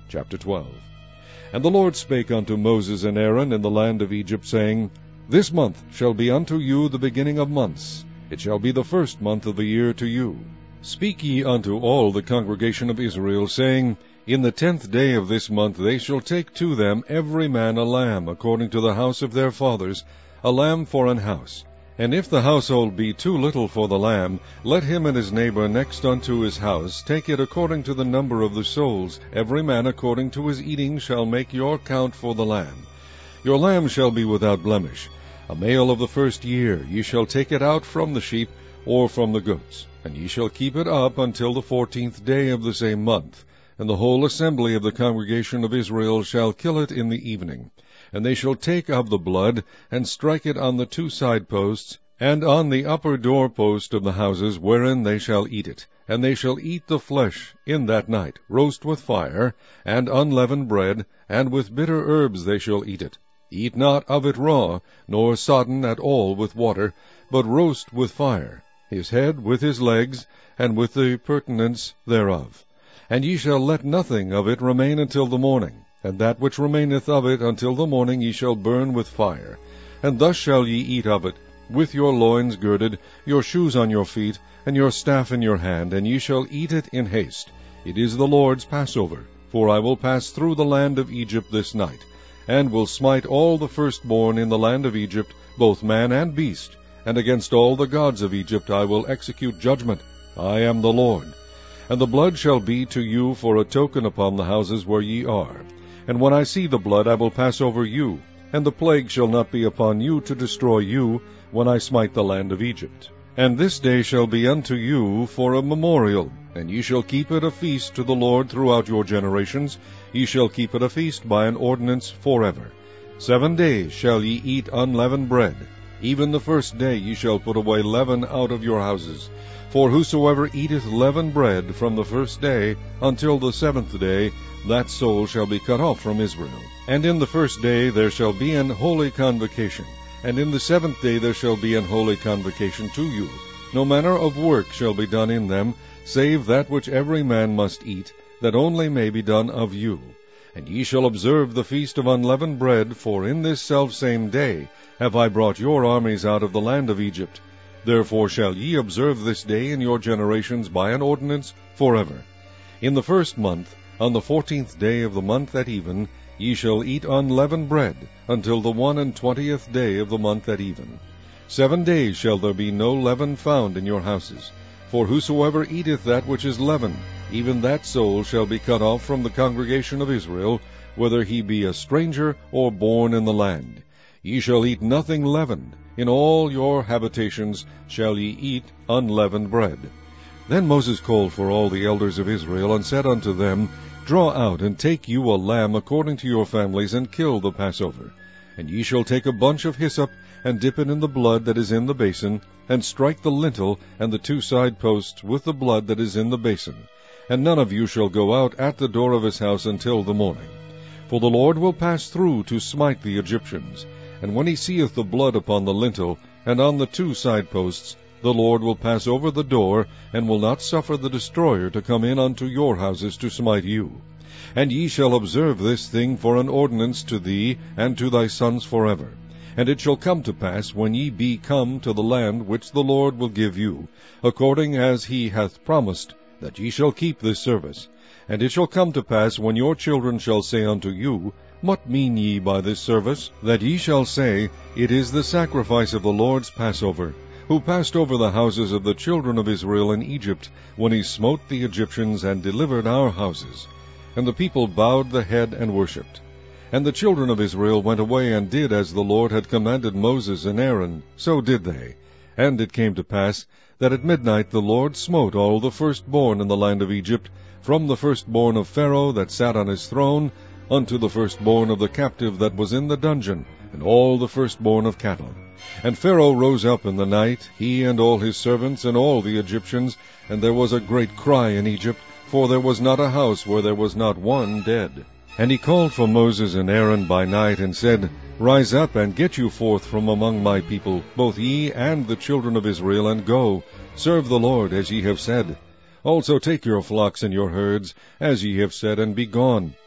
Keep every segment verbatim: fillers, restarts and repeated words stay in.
Chapter twelve. And the Lord spake unto Moses and Aaron in the land of Egypt, saying, This month shall be unto you the beginning of months. It shall be the first month of the year to you. Speak ye unto all the congregation of Israel, saying, In the tenth day of this month they shall take to them every man a lamb, according to the house of their fathers, a lamb for an house. And if the household be too little for the lamb, let him and his neighbor next unto his house take it according to the number of the souls. Every man according to his eating shall make your count for the lamb. Your lamb shall be without blemish. A male of the first year, ye shall take it out from the sheep, or from the goats. And ye shall keep it up until the fourteenth day of the same month. And the whole assembly of the congregation of Israel shall kill it in the evening. And they shall take of the blood, and strike it on the two side posts, and on the upper door post of the houses wherein they shall eat it. And they shall eat the flesh in that night, roast with fire, and unleavened bread, and with bitter herbs they shall eat it. Eat not of it raw, nor sodden at all with water, but roast with fire, his head with his legs, and with the purtenance thereof. And ye shall let nothing of it remain until the morning. And that which remaineth of it until the morning ye shall burn with fire. And thus shall ye eat of it, with your loins girded, your shoes on your feet, and your staff in your hand, and ye shall eat it in haste. It is the Lord's Passover. For I will pass through the land of Egypt this night, and will smite all the firstborn in the land of Egypt, both man and beast. And against all the gods of Egypt I will execute judgment. I am the Lord. And the blood shall be to you for a token upon the houses where ye are. And when I see the blood, I will pass over you, and the plague shall not be upon you to destroy you, when I smite the land of Egypt. And this day shall be unto you for a memorial, and ye shall keep it a feast to the Lord throughout your generations. Ye shall keep it a feast by an ordinance forever. Seven days shall ye eat unleavened bread. Even the first day ye shall put away leaven out of your houses. For whosoever eateth leavened bread from the first day until the seventh day, that soul shall be cut off from Israel. And in the first day there shall be an holy convocation, and in the seventh day there shall be an holy convocation to you. No manner of work shall be done in them, save that which every man must eat, that only may be done of you. And ye shall observe the feast of unleavened bread, for in this selfsame day have I brought your armies out of the land of Egypt. Therefore shall ye observe this day in your generations by an ordinance forever. In the first month, on the fourteenth day of the month at even, ye shall eat unleavened bread, until the one and twentieth day of the month at even. Seven days shall there be no leaven found in your houses. For whosoever eateth that which is leavened, even that soul shall be cut off from the congregation of Israel, whether he be a stranger or born in the land. Ye shall eat nothing leavened. In all your habitations shall ye eat unleavened bread. Then Moses called for all the elders of Israel, and said unto them, Draw out, and take you a lamb according to your families, and kill the Passover. And ye shall take a bunch of hyssop, and dip it in the blood that is in the basin, and strike the lintel and the two side posts with the blood that is in the basin. And none of you shall go out at the door of his house until the morning. For the Lord will pass through to smite the Egyptians. And when he seeth the blood upon the lintel, and on the two side posts, the Lord will pass over the door, and will not suffer the destroyer to come in unto your houses to smite you. And ye shall observe this thing for an ordinance to thee and to thy sons forever. And it shall come to pass, when ye be come to the land which the Lord will give you, according as he hath promised, that ye shall keep this service. And it shall come to pass, when your children shall say unto you, What mean ye by this service? That ye shall say, It is the sacrifice of the Lord's Passover, who passed over the houses of the children of Israel in Egypt, when he smote the Egyptians and delivered our houses. And the people bowed the head and worshipped. And the children of Israel went away and did as the Lord had commanded Moses and Aaron, so did they. And it came to pass, that at midnight the Lord smote all the firstborn in the land of Egypt, from the firstborn of Pharaoh that sat on his throne, unto the firstborn of the captive that was in the dungeon, and all the firstborn of cattle. And Pharaoh rose up in the night, he and all his servants, and all the Egyptians, and there was a great cry in Egypt, for there was not a house where there was not one dead. And he called for Moses and Aaron by night, and said, Rise up, and get you forth from among my people, both ye and the children of Israel, and go, serve the Lord, as ye have said. Also take your flocks and your herds, as ye have said, and be gone.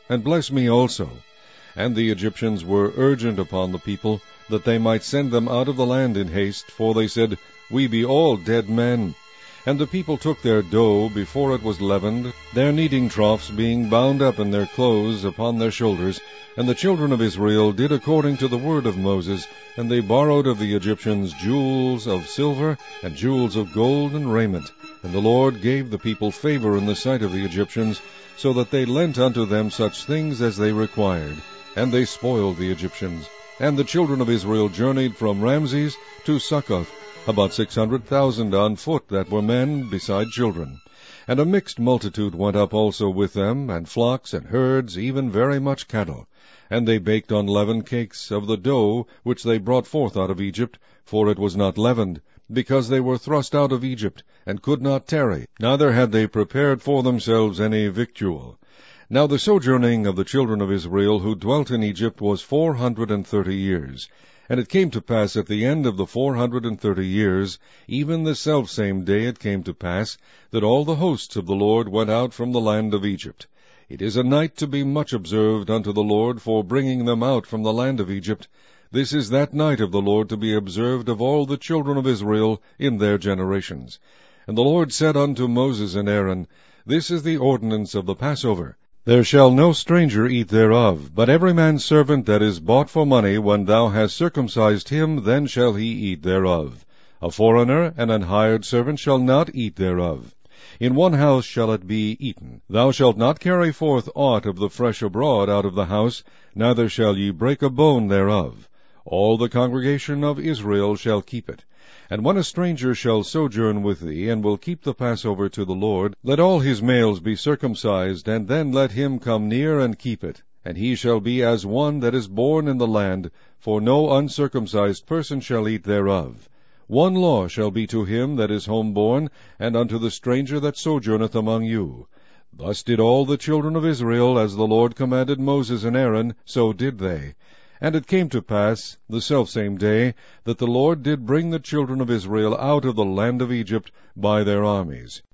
and bless me also. And the Egyptians were urgent upon the people, that they might send them out of the land in haste, for they said, We be all dead men. And the people took their dough before it was leavened, their kneading troughs being bound up in their clothes upon their shoulders. And the children of Israel did according to the word of Moses, and they borrowed of the Egyptians jewels of silver, and jewels of gold, and raiment. And the Lord gave the people favor in the sight of the Egyptians, so that they lent unto them such things as they required. And they spoiled the Egyptians. And the children of Israel journeyed from Ramses to Succoth, about six hundred thousand on foot that were men, beside children. And a mixed multitude went up also with them, and flocks and herds, even very much cattle. And they baked unleavened cakes of the dough which they brought forth out of Egypt, for it was not leavened, because they were thrust out of Egypt, and could not tarry, neither had they prepared for themselves any victual. Now the sojourning of the children of Israel who dwelt in Egypt was four hundred and thirty years. And it came to pass at the end of the four hundred and thirty years, even the selfsame day it came to pass, that all the hosts of the Lord went out from the land of Egypt. It is a night to be much observed unto the Lord for bringing them out from the land of Egypt. This is that night of the Lord to be observed of all the children of Israel in their generations. And the Lord said unto Moses and Aaron, This is the ordinance of the Passover. There shall no stranger eat thereof, but every man's servant that is bought for money, when thou hast circumcised him, then shall he eat thereof. A foreigner and an hired servant shall not eat thereof. In one house shall it be eaten. Thou shalt not carry forth aught of the flesh abroad out of the house, neither shall ye break a bone thereof. All the congregation of Israel shall keep it. And when a stranger shall sojourn with thee, and will keep the Passover to the Lord, let all his males be circumcised, and then let him come near and keep it. And he shall be as one that is born in the land, for no uncircumcised person shall eat thereof. One law shall be to him that is homeborn, and unto the stranger that sojourneth among you. Thus did all the children of Israel, as the Lord commanded Moses and Aaron, so did they. And it came to pass, the selfsame day, that the Lord did bring the children of Israel out of the land of Egypt by their armies.